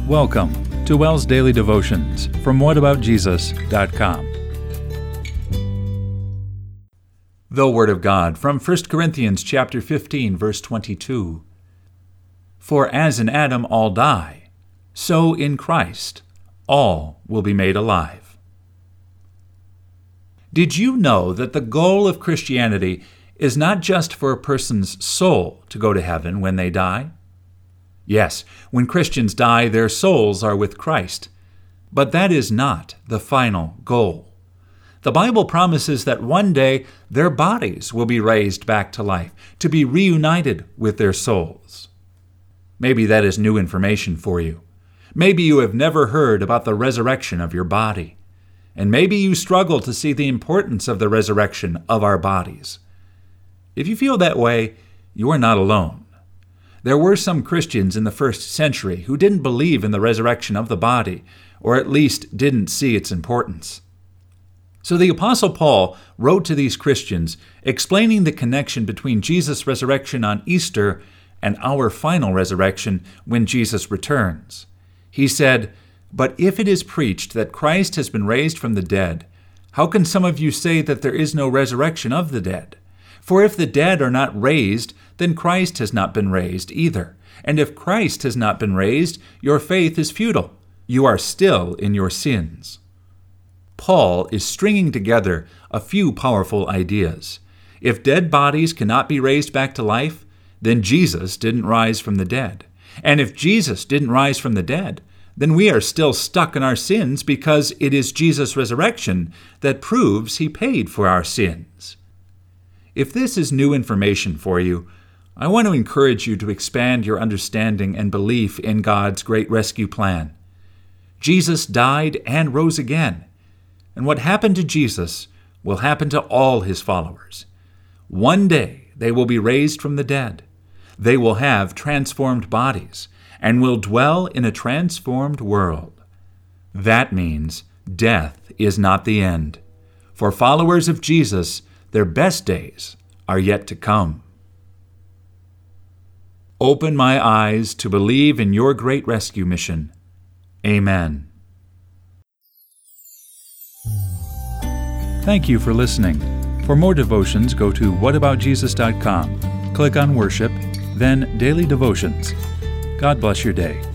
Welcome to WELL's Daily Devotions from whataboutjesus.com. The Word of God from 1 Corinthians chapter 15, verse 22. For as in Adam all die, so in Christ all will be made alive. Did you know that the goal of Christianity is not just for a person's soul to go to heaven when they die? Yes, when Christians die, their souls are with Christ. But that is not the final goal. The Bible promises that one day their bodies will be raised back to life, to be reunited with their souls. Maybe that is new information for you. Maybe you have never heard about the resurrection of your body. And maybe you struggle to see the importance of the resurrection of our bodies. If you feel that way, you are not alone. There were some Christians in the first century who didn't believe in the resurrection of the body, or at least didn't see its importance. So the Apostle Paul wrote to these Christians explaining the connection between Jesus' resurrection on Easter and our final resurrection when Jesus returns. He said, "But if it is preached that Christ has been raised from the dead, how can some of you say that there is no resurrection of the dead? For if the dead are not raised, then Christ has not been raised either. And if Christ has not been raised, your faith is futile. You are still in your sins." Paul is stringing together a few powerful ideas. If dead bodies cannot be raised back to life, then Jesus didn't rise from the dead. And if Jesus didn't rise from the dead, then we are still stuck in our sins because it is Jesus' resurrection that proves he paid for our sins. If this is new information for you, I want to encourage you to expand your understanding and belief in God's great rescue plan. Jesus died and rose again, and what happened to Jesus will happen to all his followers. One day they will be raised from the dead. They will have transformed bodies and will dwell in a transformed world. That means death is not the end. For followers of Jesus, their best days are yet to come. Open my eyes to believe in your great rescue mission. Amen. Thank you for listening. For more devotions, go to whataboutjesus.com. Click on Worship, then Daily Devotions. God bless your day.